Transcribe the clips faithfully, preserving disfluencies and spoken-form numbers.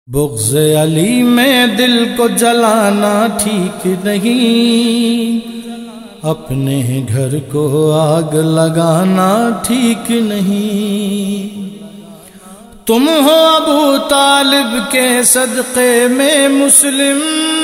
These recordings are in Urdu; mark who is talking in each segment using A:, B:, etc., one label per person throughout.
A: بغض علی میں دل کو جلانا ٹھیک نہیں، اپنے گھر کو آگ لگانا ٹھیک نہیں۔ تم ہو ابو طالب کے صدقے میں مسلم،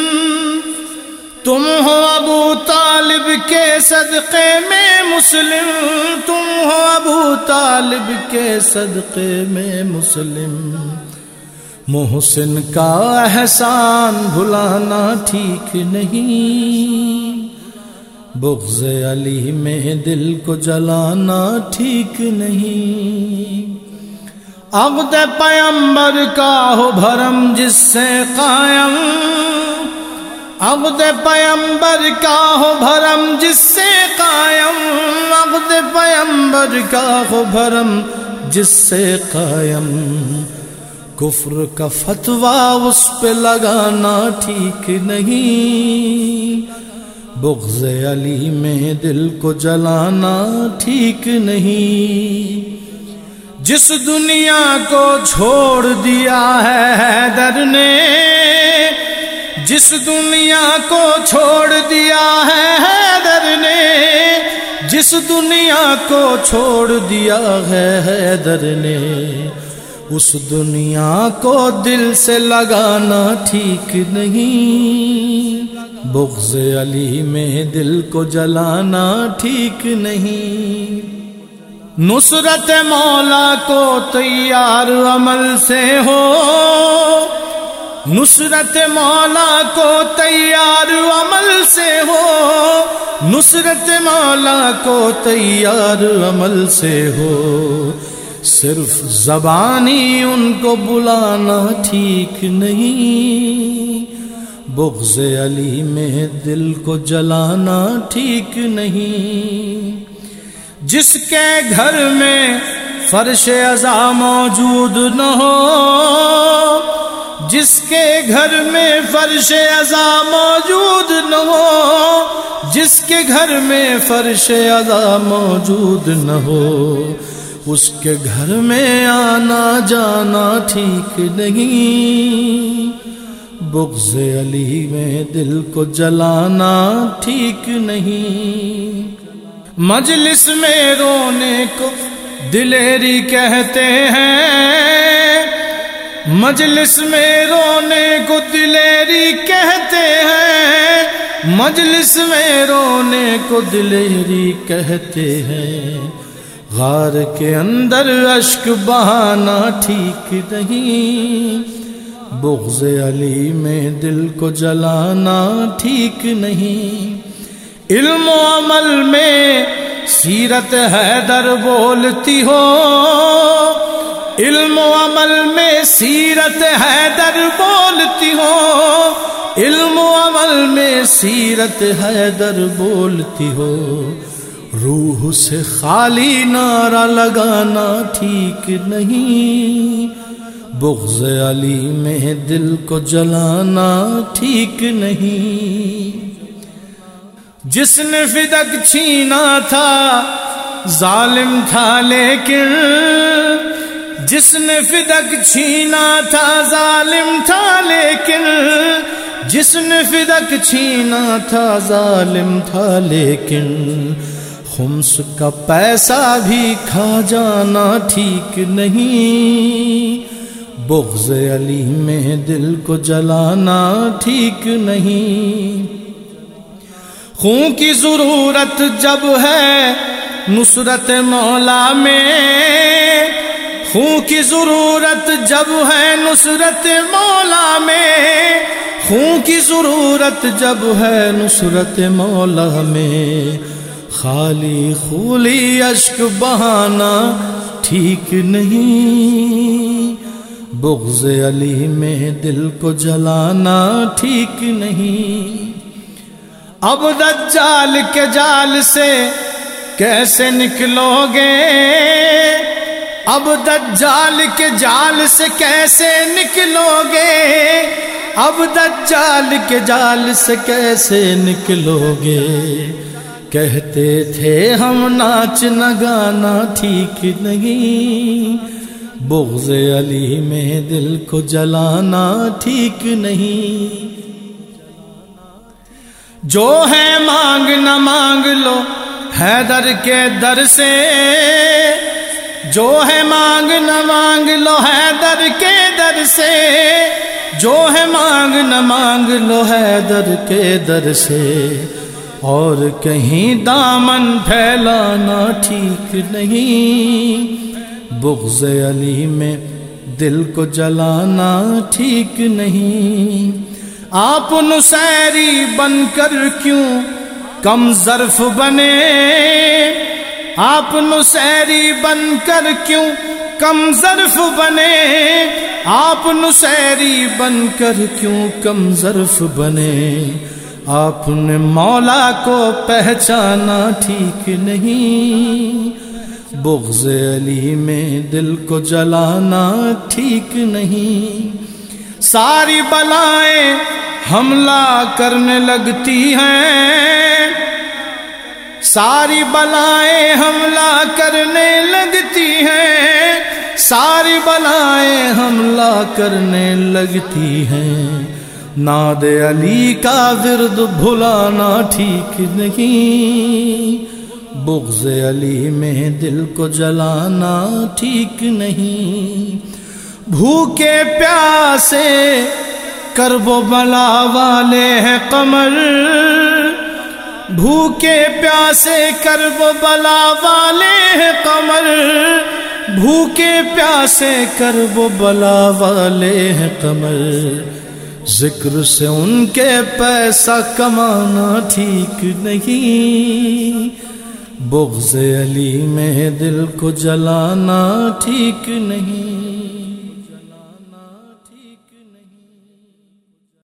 A: تم ہو ابو طالب کے صدقے میں مسلم، تم ہو ابو طالب کے صدقے میں مسلم۔ محسن کا احسان بھلانا ٹھیک نہیں، بغض علی میں دل کو جلانا ٹھیک نہیں۔ عقد پیمبر کا ہو بھرم جس سے قائم، عقد پیمبر کا ہو بھرم جس سے قائم، عقد پیمبر کا ہو بھرم جس سے قائم۔ کفر کا فتویٰ اس پہ لگانا ٹھیک نہیں، بغض علی میں دل کو جلانا ٹھیک نہیں۔ جس دنیا کو چھوڑ دیا ہے حیدر نے، جس دنیا کو چھوڑ دیا ہے حیدر نے، جس دنیا کو چھوڑ دیا ہے حیدر نے، اس دنیا کو دل سے لگانا ٹھیک نہیں، بغض علی میں دل کو جلانا ٹھیک نہیں۔ نصرت مولا کو تیار عمل سے ہو، نصرت مولا کو تیار عمل سے ہو، نصرت مولا کو تیار عمل سے ہو، صرف زبانی ان کو بلانا ٹھیک نہیں، بغض علی میں دل کو جلانا ٹھیک نہیں۔ جس کے گھر میں فرش عزا موجود نہ ہو، جس کے گھر میں فرش عزا موجود نہ ہو، جس کے گھر میں فرش عزا موجود نہ ہو، اس کے گھر میں آنا جانا ٹھیک نہیں، بغض علی میں دل کو جلانا ٹھیک نہیں۔ مجلس میں رونے کو دلیری کہتے ہیں، مجلس میں رونے کو دلیری کہتے ہیں، مجلس میں رونے کو دلیری کہتے ہیں، غار کے اندر اشک بہانا ٹھیک نہیں، بغض علی میں دل کو جلانا ٹھیک نہیں۔ علم و عمل میں سیرت حیدر بولتی ہو، علم و عمل میں سیرت حیدر بولتی ہو، علم و عمل میں سیرت حیدر بولتی ہو، روح سے خالی نعرہ لگانا ٹھیک نہیں، بغض علی میں دل کو جلانا ٹھیک نہیں۔ جس نے فدق چھینا تھا ظالم تھا لیکن، جس نے فدق چھینا تھا ظالم تھا لیکن، جس نے فدق چھینا تھا ظالم تھا لیکن، خمس کا پیسہ بھی کھا جانا ٹھیک نہیں، بغض علی میں دل کو جلانا ٹھیک نہیں۔ خون کی ضرورت جب ہے نصرت مولا میں، خون کی ضرورت جب ہے نصرت مولا میں، خون کی ضرورت جب ہے نصرت مولا میں، خالی خولی اشک بہانا ٹھیک نہیں، بغض علی میں دل کو جلانا ٹھیک نہیں۔ اب دجال کے جال سے کیسے نکلو گے، اب دجال کے جال سے کیسے نکلو گے، اب دجال کے جال سے کیسے نکلو گے، کہتے تھے ہم ناچ نہ گانا ٹھیک نہیں، بغض علی میں دل کو جلانا ٹھیک نہیں. جو ہے مانگ نہ مانگ لو حیدر کے در سے، جو ہے مانگ نہ مانگ لو حیدر کے در سے، جو ہے مانگ نہ مانگ لو حیدر کے در سے. اور کہیں دامن پھیلانا ٹھیک نہیں. بغض علی میں دل کو جلانا ٹھیک نہیں. آپ نصیری بن کر کیوں کم ظرف بنے، آپ نصیری بن کر کیوں کم ظرف بنے، آپ نصیری بن کر کیوں کم ظرف بنے. آپ نے مولا کو پہچانا ٹھیک نہیں. بغض علی میں دل کو جلانا ٹھیک نہیں. ساری بلائیں حملہ کرنے لگتی ہیں، ساری بلائیں حملہ کرنے لگتی ہیں، ساری بلائیں حملہ کرنے لگتی ہیں. ناد علی کا ورد بھلانا ٹھیک نہیں. بغض علی میں دل کو جلانا ٹھیک نہیں. بھوکے پیاسے کرب و بلا والے ہیں قمر، بھوکے پیاسے کرب و بلا والے ہیں قمر، بھوکے پیاسے کرب و بلا والے ہیں قمر. ذکر سے ان کے پیسہ کمانا ٹھیک نہیں. بغض علی میں دل کو جلانا ٹھیک نہیں.